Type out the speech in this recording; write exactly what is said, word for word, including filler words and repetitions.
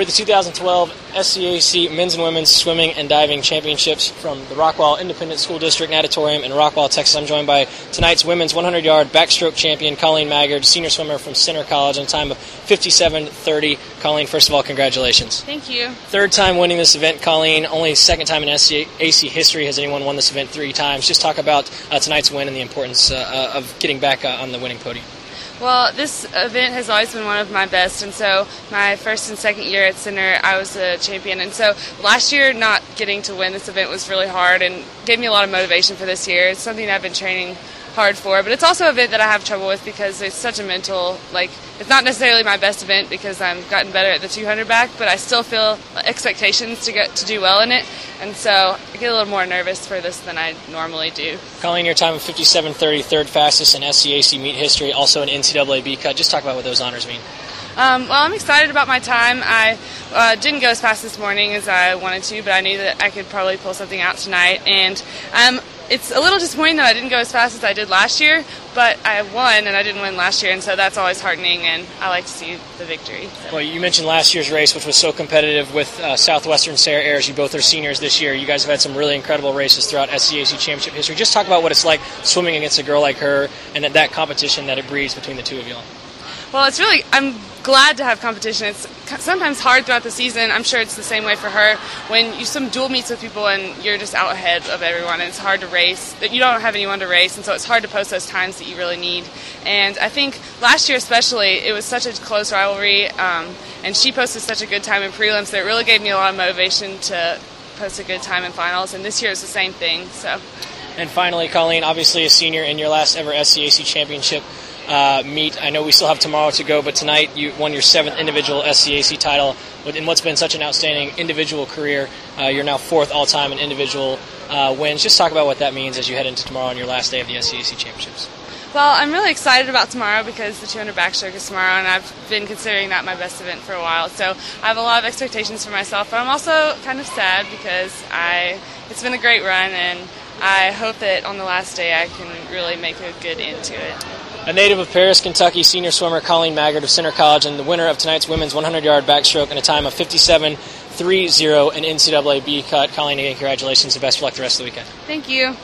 for the two thousand twelve S C A C Men's and Women's Swimming and Diving Championships from the Rockwall Independent School District Natatorium in Rockwall, Texas. I'm joined by tonight's women's one hundred yard backstroke champion, Colleen Maggard, senior swimmer from Center College, in a time of fifty-seven thirty. Colleen, first of all, congratulations. Thank you. Third time winning this event, Colleen. Only second time in S C A C history has anyone won this event three times. Just talk about uh, tonight's win and the importance uh, of getting back uh, on the winning podium. Well, this event has always been one of my best, and so my first and second year at Center, I was a champion. And so last year, not getting to win this event was really hard and gave me a lot of motivation for this year. It's something I've been training hard for, but it's also an event that I have trouble with because it's such a mental, like, it's not necessarily my best event because I've gotten better at the two hundred back, but I still feel expectations to get to do well in it, and so I get a little more nervous for this than I normally do. Colleen, your time of fifty-seven thirty, third fastest in S C A C meet history, also an N C double A B cut. Just talk about what those honors mean. Um, well, I'm excited about my time. I uh, didn't go as fast this morning as I wanted to, but I knew that I could probably pull something out tonight, and um, it's a little disappointing that I didn't go as fast as I did last year, but I won, and I didn't win last year, and so that's always heartening, and I like to see the victory. So. Well, you mentioned last year's race, which was so competitive with uh, Southwestern Sarah Ayers. You both are seniors this year. You guys have had some really incredible races throughout S C A C championship history. Just talk about what it's like swimming against a girl like her and that, that competition that it breeds between the two of you all. Well, it's really, I'm glad to have competition. It's sometimes hard throughout the season. I'm sure it's the same way for her. When you swim dual meets with people and you're just out ahead of everyone, and it's hard to race, that you don't have anyone to race, and so it's hard to post those times that you really need. And I think last year especially, it was such a close rivalry, um, and she posted such a good time in prelims that it really gave me a lot of motivation to post a good time in finals, and this year it's the same thing. So. And finally, Colleen, obviously a senior in your last ever S C A C championship Uh, meet. I know we still have tomorrow to go, but tonight you won your seventh individual S C A C title in what's been such an outstanding individual career. Uh, you're now fourth all-time in individual uh, wins. Just talk about what that means as you head into tomorrow on your last day of the S C A C championships. Well, I'm really excited about tomorrow because the two hundred backstroke is tomorrow, and I've been considering that my best event for a while. So I have a lot of expectations for myself, but I'm also kind of sad because I it's been a great run, and I hope that on the last day I can really make a good end to it. A native of Paris, Kentucky, senior swimmer Colleen Maggard of Center College, and the winner of tonight's women's one hundred yard backstroke in a time of fifty-seven thirty, an N C double A B cut. Colleen, again, congratulations and best of luck the rest of the weekend. Thank you.